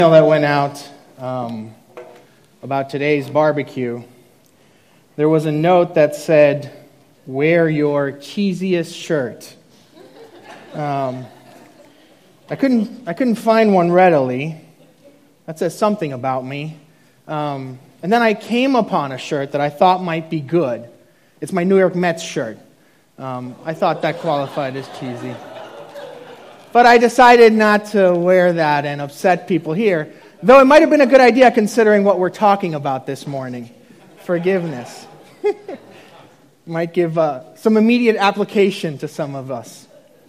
That went out about today's barbecue, there was a note that said, "Wear your cheesiest shirt." I couldn't find one readily. That says something about me. And then I came upon a shirt that I thought might be good. It's my New York Mets shirt. I thought that qualified as cheesy. But I decided not to wear that and upset people here, though it might have been a good idea considering what we're talking about this morning. Forgiveness. Might give some immediate application to some of us.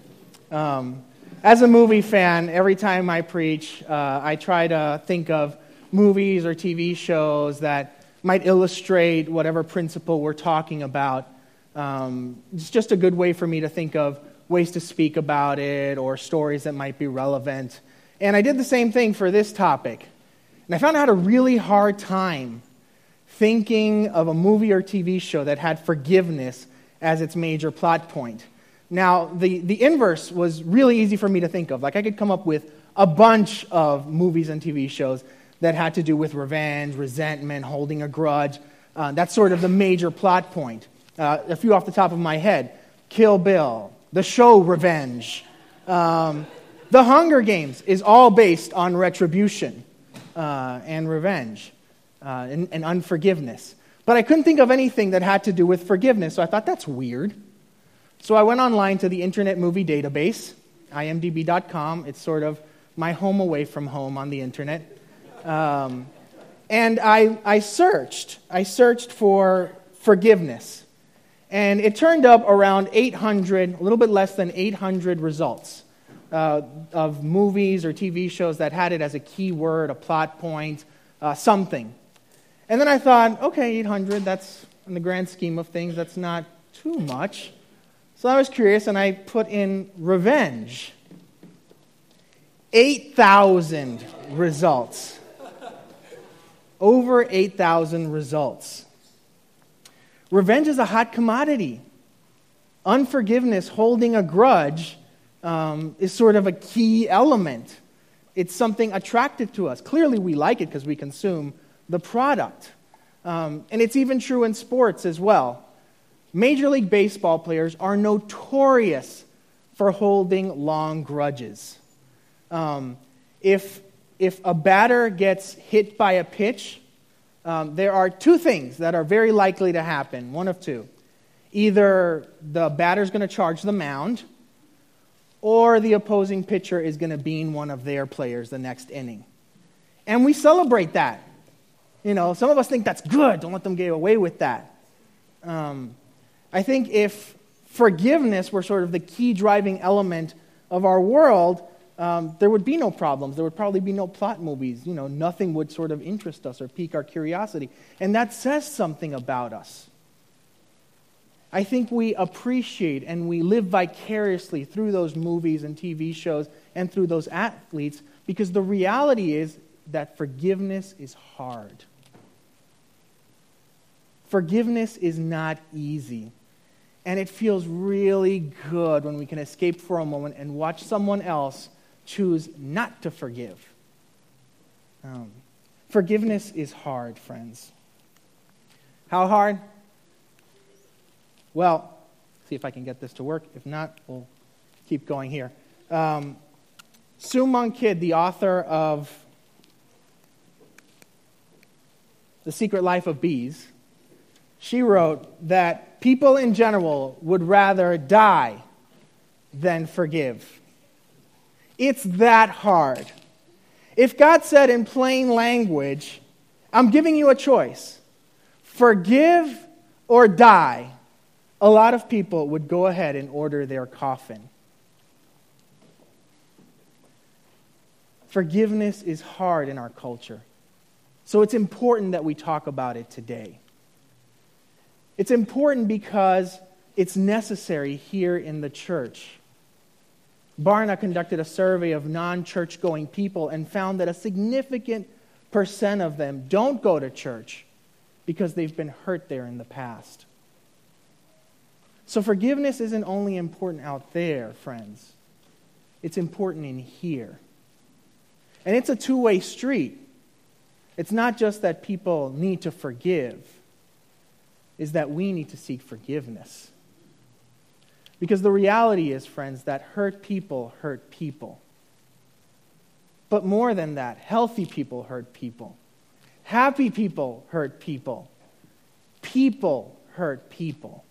As a movie fan, every time I preach, I try to think of movies or TV shows that might illustrate whatever principle we're talking about. It's just a good way for me to think of ways to speak about it or stories that might be relevant. And I did the same thing for this topic. And I found I had a really hard time thinking of a movie or TV show that had forgiveness as its major plot point. Now, the inverse was really easy for me to think of. Like, I could come up with a bunch of movies and TV shows that had to do with revenge, resentment, holding a grudge. That's sort of the major plot point. A few off the top of my head: Kill Bill, the show Revenge. The Hunger Games is all based on retribution and revenge and unforgiveness. But I couldn't think of anything that had to do with forgiveness, so I thought, that's weird. So I went online to the Internet Movie Database, imdb.com. It's sort of my home away from home on the Internet. And I searched. I searched for forgiveness. And it turned up around 800, a little bit less than 800 results of movies or TV shows that had it as a key word, a plot point, something. And then I thought, okay, 800, that's, in the grand scheme of things, that's not too much. So I was curious, and I put in revenge. 8,000 results. Over 8,000 results. Revenge is a hot commodity. Unforgiveness, holding a grudge, is sort of a key element. It's something attractive to us. Clearly we like it because we consume the product. And it's even true in sports as well. Major League Baseball players are notorious for holding long grudges. If a batter gets hit by a pitch, there are two things that are very likely to happen, one of two. Either the batter's going to charge the mound, or the opposing pitcher is going to bean one of their players the next inning. And we celebrate that. You know, some of us think that's good. Don't let them get away with that. I think if forgiveness were sort of the key driving element of our world, there would be no problems. There would probably be no plot movies. You know, nothing would sort of interest us or pique our curiosity. And that says something about us. I think we appreciate and we live vicariously through those movies and TV shows and through those athletes because the reality is that forgiveness is hard. Forgiveness is not easy. And it feels really good when we can escape for a moment and watch someone else choose not to forgive. Forgiveness is hard, friends. How hard? Well, see if I can get this to work. If not, we'll keep going here. Sue Monk Kidd, the author of The Secret Life of Bees, she wrote that people in general would rather die than forgive. It's that hard. If God said in plain language, I'm giving you a choice, forgive or die, a lot of people would go ahead and order their coffin. Forgiveness is hard in our culture. So it's important that we talk about it today. It's important because it's necessary here in the church. Barna conducted a survey of non-church-going people and found that a significant percent of them don't go to church because they've been hurt there in the past. So forgiveness isn't only important out there, friends. It's important in here. And it's a two-way street. It's not just that people need to forgive, it's that we need to seek forgiveness. Because the reality is, friends, that hurt people hurt people. But more than that, healthy people hurt people. Happy people hurt people. People hurt people.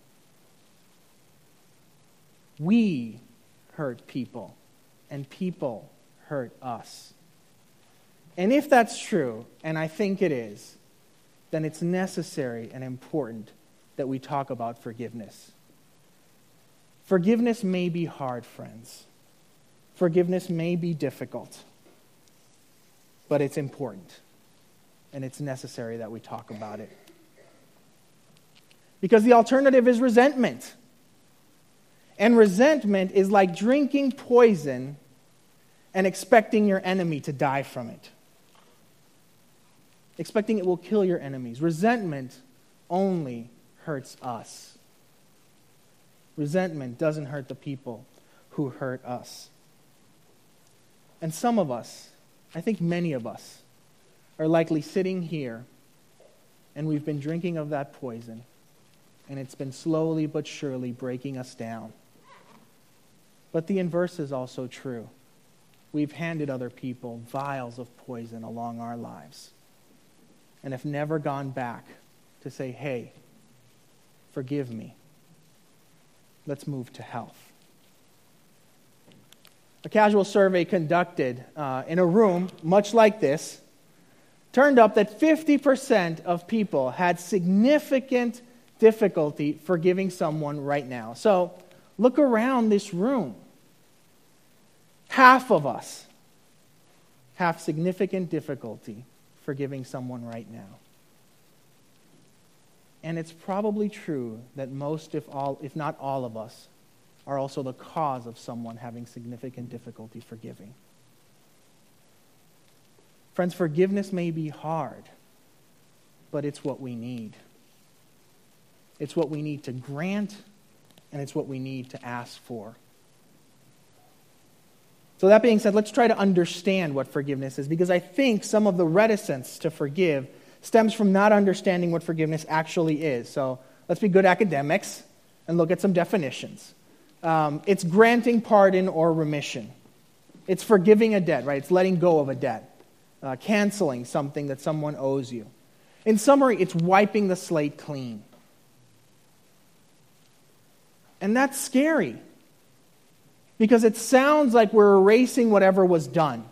We hurt people, and people hurt us. And if that's true, and I think it is, then it's necessary and important that we talk about forgiveness. Forgiveness may be hard, friends. Forgiveness may be difficult. But it's important, and it's necessary that we talk about it. Because the alternative is resentment. And resentment is like drinking poison and expecting your enemy to die from it. Expecting it will kill your enemies. Resentment only hurts us. Resentment doesn't hurt the people who hurt us. And some of us, I think many of us, are likely sitting here and we've been drinking of that poison, and it's been slowly but surely breaking us down. But the inverse is also true. We've handed other people vials of poison along our lives and have never gone back to say, hey, forgive me. Let's move to health. A casual survey conducted in a room much like this turned up that 50% of people had significant difficulty forgiving someone right now. So look around this room. Half of us have significant difficulty forgiving someone right now. And it's probably true that most, if not all of us, are also the cause of someone having significant difficulty forgiving. Friends, forgiveness may be hard, but it's what we need. It's what we need to grant, and it's what we need to ask for. So that being said, let's try to understand what forgiveness is, because I think some of the reticence to forgive stems from not understanding what forgiveness actually is. So let's be good academics and look at some definitions. It's granting pardon or remission. It's forgiving a debt, right? It's letting go of a debt. Canceling something that someone owes you. In summary, it's wiping the slate clean. And that's scary, because it sounds like we're erasing whatever was done.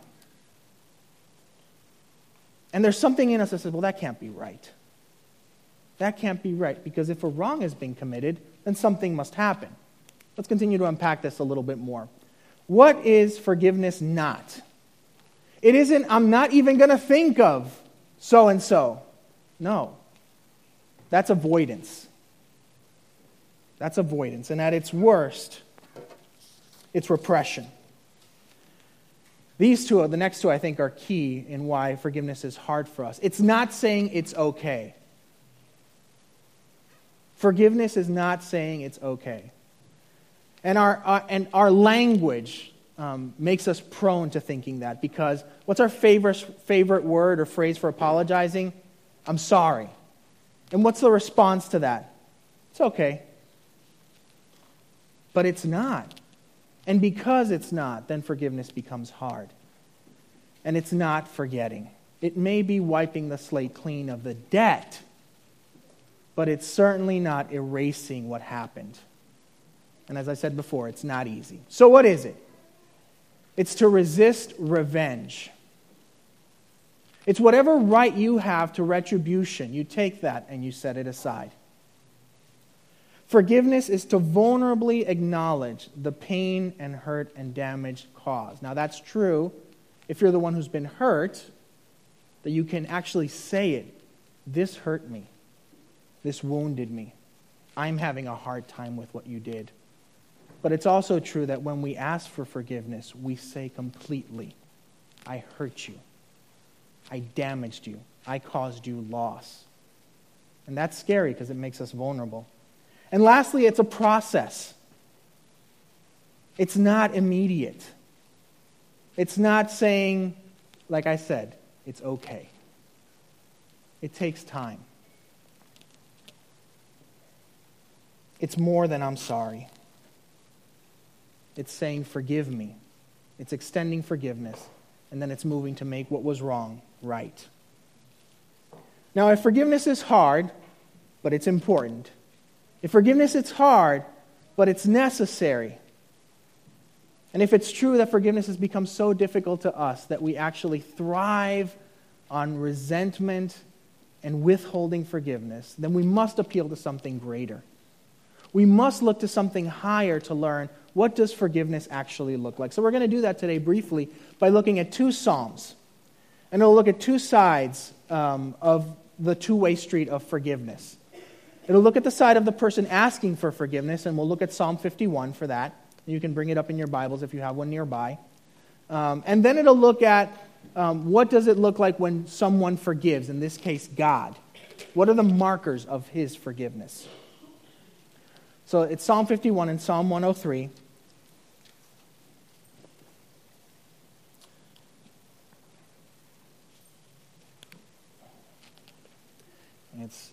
And there's something in us that says, well, that can't be right. That can't be right, because if a wrong has been committed, then something must happen. Let's continue to unpack this a little bit more. What is forgiveness not? It isn't, I'm not even going to think of so-and-so. No. That's avoidance. That's avoidance. And at its worst, it's repression. These two, the next two, I think, are key in why forgiveness is hard for us. It's not saying it's okay. Forgiveness is not saying it's okay. And our language makes us prone to thinking that, because what's our favorite word or phrase for apologizing? I'm sorry. And what's the response to that? It's okay. But it's not. And because it's not, then forgiveness becomes hard. And it's not forgetting. It may be wiping the slate clean of the debt, but it's certainly not erasing what happened. And as I said before, it's not easy. So what is it? It's to resist revenge. It's whatever right you have to retribution. You take that and you set it aside. Forgiveness is to vulnerably acknowledge the pain and hurt and damage caused. Now that's true if you're the one who's been hurt, that you can actually say it. This hurt me. This wounded me. I'm having a hard time with what you did. But it's also true that when we ask for forgiveness, we say completely, I hurt you. I damaged you. I caused you loss. And that's scary because it makes us vulnerable. And lastly, it's a process. It's not immediate. It's not saying, like I said, it's okay. It takes time. It's more than I'm sorry. It's saying, forgive me. It's extending forgiveness. And then it's moving to make what was wrong right. Now, if forgiveness is hard, but it's important. If forgiveness is hard, but it's necessary. And if it's true that forgiveness has become so difficult to us that we actually thrive on resentment and withholding forgiveness, then we must appeal to something greater. We must look to something higher to learn, what does forgiveness actually look like? So we're going to do that today briefly by looking at two Psalms. And we'll look at two sides of the two-way street of forgiveness. It'll look at the side of the person asking for forgiveness, and we'll look at Psalm 51 for that. You can bring it up in your Bibles if you have one nearby. And then it'll look at what does it look like when someone forgives, in this case, God. What are the markers of His forgiveness? So it's Psalm 51 and Psalm 103. It's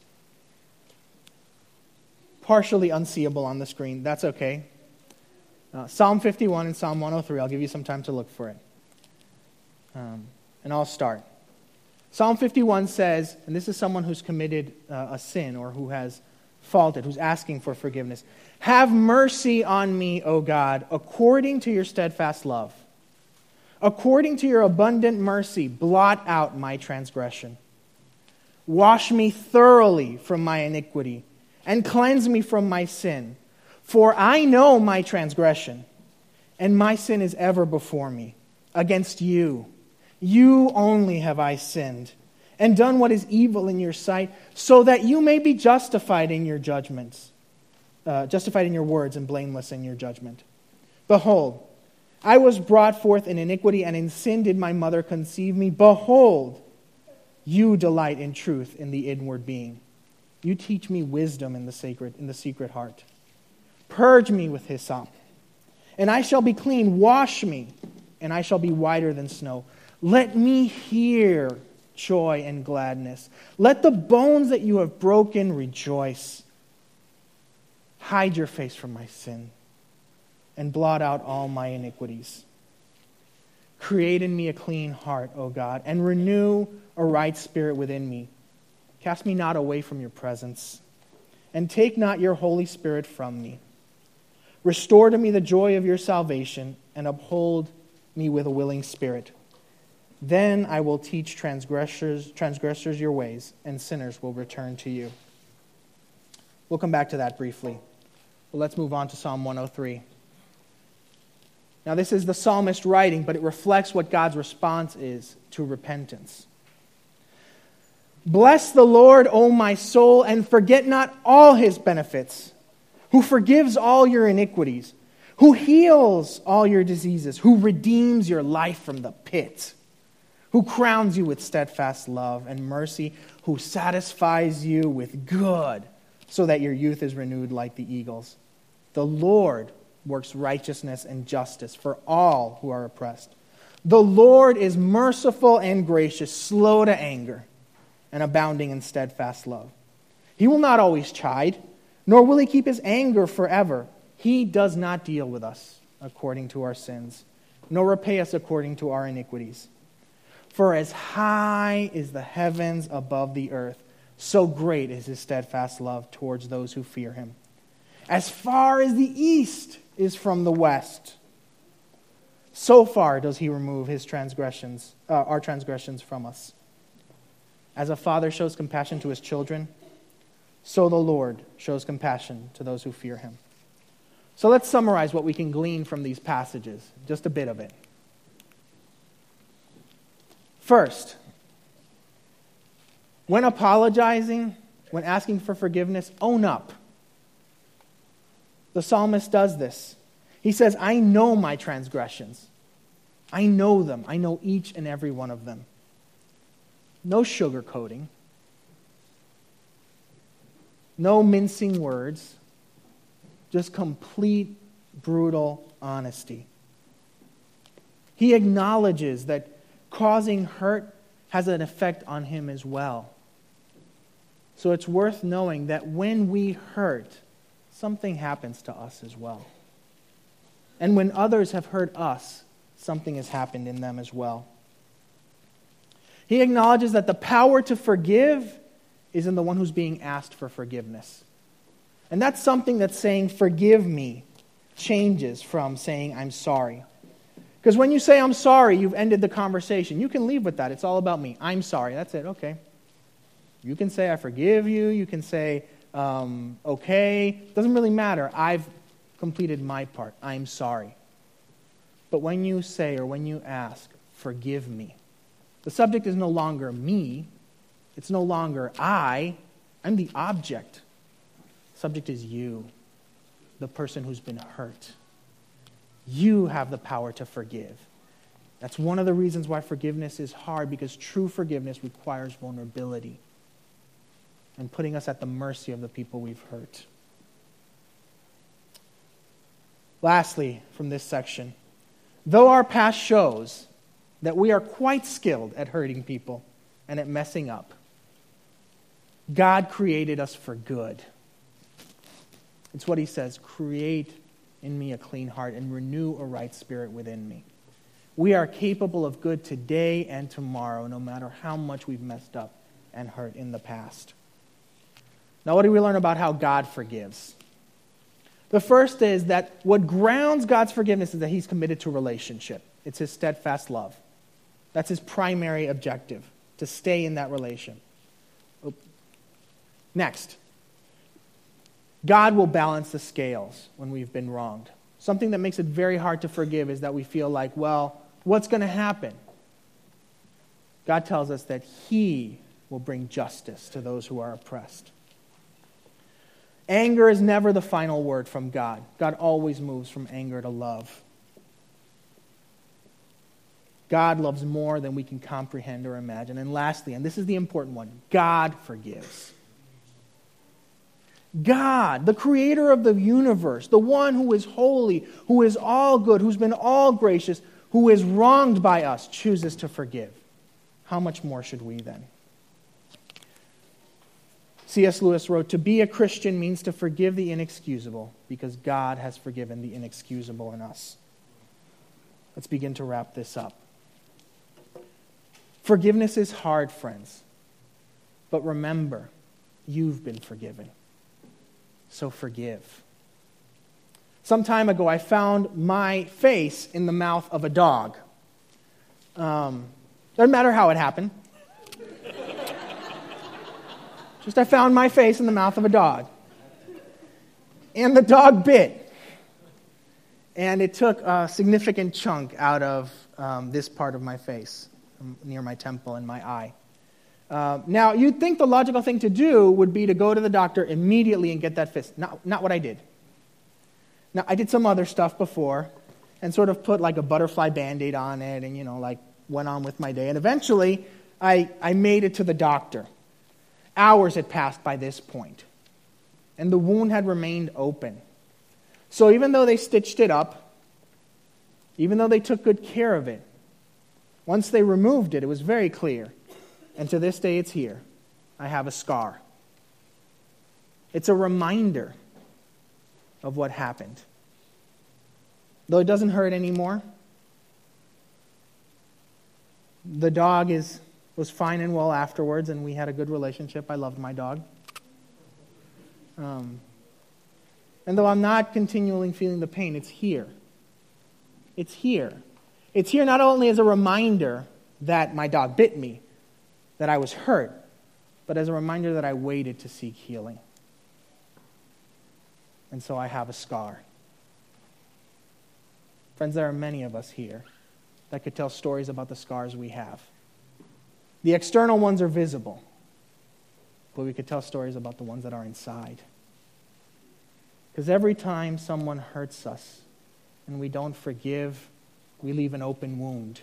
partially unseeable on the screen. That's okay. Psalm 51 and Psalm 103. I'll give you some time to look for it. And I'll start. Psalm 51 says, and this is someone who's committed a sin or who has faulted, who's asking for forgiveness. Have mercy on me, O God, according to your steadfast love. According to your abundant mercy, blot out my transgression. Wash me thoroughly from my iniquity and cleanse me from my sin. For I know my transgression, and my sin is ever before me. Against you, you only have I sinned, and done what is evil in your sight, so that you may be justified in your judgments, justified in your words, and blameless in your judgment. Behold, I was brought forth in iniquity, and in sin did my mother conceive me. Behold, you delight in truth in the inward being. You teach me wisdom in the secret heart. Purge me with hyssop, and I shall be clean. Wash me, and I shall be whiter than snow. Let me hear joy and gladness. Let the bones that you have broken rejoice. Hide your face from my sin, and blot out all my iniquities. Create in me a clean heart, O God, and renew a right spirit within me. Cast me not away from your presence, and take not your Holy Spirit from me. Restore to me the joy of your salvation, and uphold me with a willing spirit. Then I will teach transgressors your ways, and sinners will return to you. We'll come back to that briefly. Well, let's move on to Psalm 103. Now, this is the psalmist writing, but it reflects what God's response is to repentance. Bless the Lord, O my soul, and forget not all His benefits, who forgives all your iniquities, who heals all your diseases, who redeems your life from the pit, who crowns you with steadfast love and mercy, who satisfies you with good, so that your youth is renewed like the eagles. The Lord works righteousness and justice for all who are oppressed. The Lord is merciful and gracious, slow to anger, and abounding in steadfast love. He will not always chide, nor will He keep His anger forever. He does not deal with us according to our sins, nor repay us according to our iniquities. For as high is the heavens above the earth, so great is His steadfast love towards those who fear Him. As far as the east is from the west, so far does He remove our transgressions from us. As a father shows compassion to his children, so the Lord shows compassion to those who fear Him. So let's summarize what we can glean from these passages, just a bit of it. First, when apologizing, when asking for forgiveness, own up. The psalmist does this. He says, I know my transgressions. I know them. I know each and every one of them. No sugarcoating. No mincing words. Just complete, brutal honesty. He acknowledges that causing hurt has an effect on him as well. So it's worth knowing that when we hurt, something happens to us as well. And when others have hurt us, something has happened in them as well. He acknowledges that the power to forgive is in the one who's being asked for forgiveness. And that's something that saying, "forgive me," changes from saying, "I'm sorry." Because when you say, "I'm sorry," you've ended the conversation. You can leave with that. It's all about me. I'm sorry. That's it. Okay. You can say, "I forgive you." You can say, "Okay." Doesn't really matter. I've completed my part. I'm sorry. But when you say or when you ask, "forgive me," the subject is no longer me. It's no longer I'm the object. The subject is you, the person who's been hurt. You have the power to forgive. That's one of the reasons why forgiveness is hard, because true forgiveness requires vulnerability and putting us at the mercy of the people we've hurt. Lastly, from this section, though our past shows that we are quite skilled at hurting people and at messing up, God created us for good. It's what he says, "Create in me a clean heart and renew a right spirit within me." We are capable of good today and tomorrow, no matter how much we've messed up and hurt in the past. Now, what do we learn about how God forgives? The first is that what grounds God's forgiveness is that he's committed to relationship. It's his steadfast love. That's his primary objective, to stay in that relation. Next, God will balance the scales when we've been wronged. Something that makes it very hard to forgive is that we feel like, well, what's going to happen? God tells us that he will bring justice to those who are oppressed. Anger is never the final word from God. God always moves from anger to love. God loves more than we can comprehend or imagine. And lastly, and this is the important one, God forgives. God, the creator of the universe, the one who is holy, who is all good, who's been all gracious, who is wronged by us, chooses to forgive. How much more should we then? C.S. Lewis wrote, "To be a Christian means to forgive the inexcusable, because God has forgiven the inexcusable in us." Let's begin to wrap this up. Forgiveness is hard, friends. But remember, you've been forgiven. So forgive. Some time ago, I found my face in the mouth of a dog. Doesn't matter how it happened. Just I found my face in the mouth of a dog. And the dog bit. And it took a significant chunk out of this part of my face, near my temple and my eye. Now, you'd think the logical thing to do would be to go to the doctor immediately and get that fixed. Not what I did. Now, I did some other stuff before and sort of put like a butterfly Band-Aid on it and, went on with my day. And eventually, I made it to the doctor. Hours had passed by this point, and the wound had remained open. So even though they stitched it up, even though they took good care of it, once they removed it, it was very clear. And to this day, it's here. I have a scar. It's a reminder of what happened. Though it doesn't hurt anymore, the dog was fine and well afterwards, and we had a good relationship. I loved my dog. And though I'm not continually feeling the pain, it's here. It's here. It's here not only as a reminder that my dog bit me, that I was hurt, but as a reminder that I waited to seek healing. And so I have a scar. Friends, there are many of us here that could tell stories about the scars we have. The external ones are visible, but we could tell stories about the ones that are inside. Because every time someone hurts us and we don't forgive, we leave an open wound.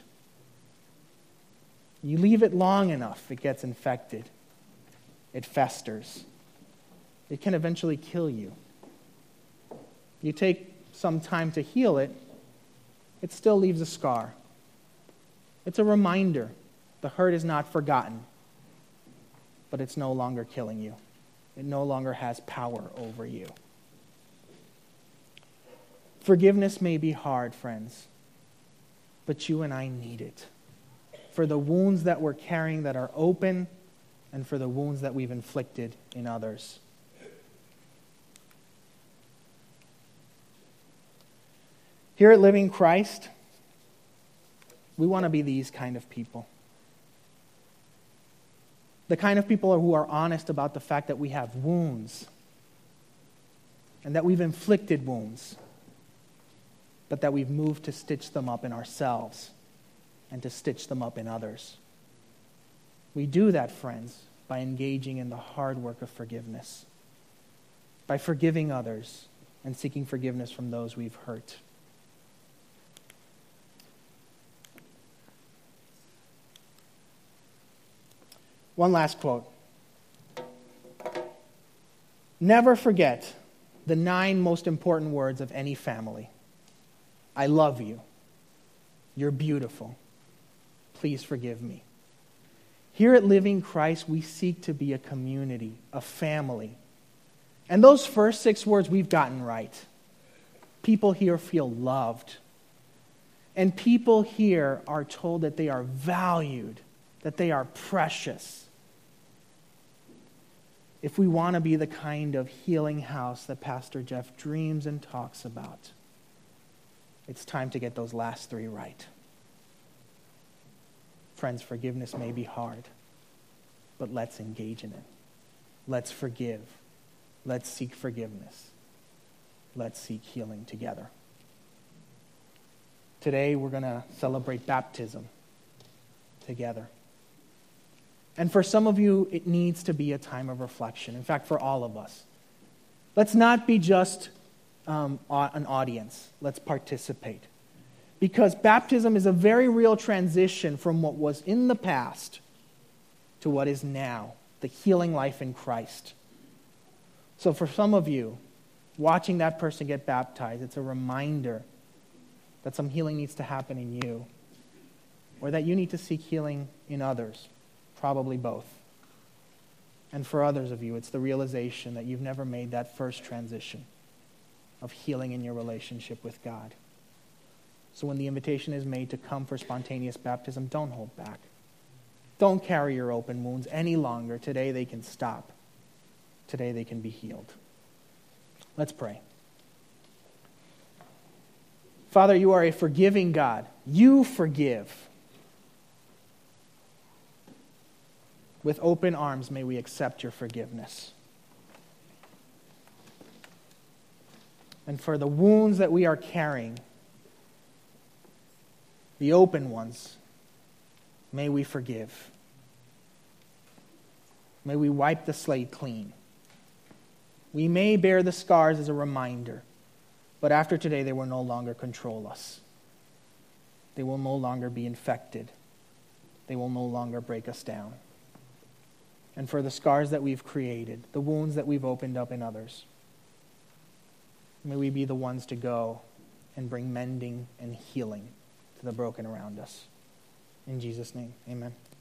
You leave it long enough, it gets infected. It festers. It can eventually kill you. You take some time to heal it, it still leaves a scar. It's a reminder. The hurt is not forgotten, but it's no longer killing you. It no longer has power over you. Forgiveness may be hard, friends, but you and I need it. For the wounds that we're carrying that are open, and for the wounds that we've inflicted in others. Here at Living Christ, we want to be these kind of people. The kind of people who are honest about the fact that we have wounds and that we've inflicted wounds, but that we've moved to stitch them up in ourselves and to stitch them up in others. We do that, friends, by engaging in the hard work of forgiveness, by forgiving others and seeking forgiveness from those we've hurt. One last quote. Never forget the 9 most important words of any family. I love you. You're beautiful. Please forgive me. Here at Living Christ, we seek to be a community, a family. And those first 6 words we've gotten right. People here feel loved. And people here are told that they are valued, that they are precious. If we want to be the kind of healing house that Pastor Jeff dreams and talks about, it's time to get those last 3 right. Friends, forgiveness may be hard, but let's engage in it. Let's forgive. Let's seek forgiveness. Let's seek healing together. Today, we're going to celebrate baptism together. And for some of you, it needs to be a time of reflection. In fact, for all of us. Let's not be just an audience. Let's participate. Because baptism is a very real transition from what was in the past to what is now, the healing life in Christ. So for some of you, watching that person get baptized, it's a reminder that some healing needs to happen in you, or that you need to seek healing in others. Probably both. And for others of you, it's the realization that you've never made that first transition of healing in your relationship with God. So when the invitation is made to come for spontaneous baptism, don't hold back. Don't carry your open wounds any longer. Today they can stop. Today they can be healed. Let's pray. Father, you are a forgiving God. You forgive. With open arms, may we accept your forgiveness. And for the wounds that we are carrying, the open ones, may we forgive. May we wipe the slate clean. We may bear the scars as a reminder, but after today they will no longer control us. They will no longer be infected. They will no longer break us down. And for the scars that we've created, the wounds that we've opened up in others, may we be the ones to go and bring mending and healing to the broken around us. In Jesus' name, amen.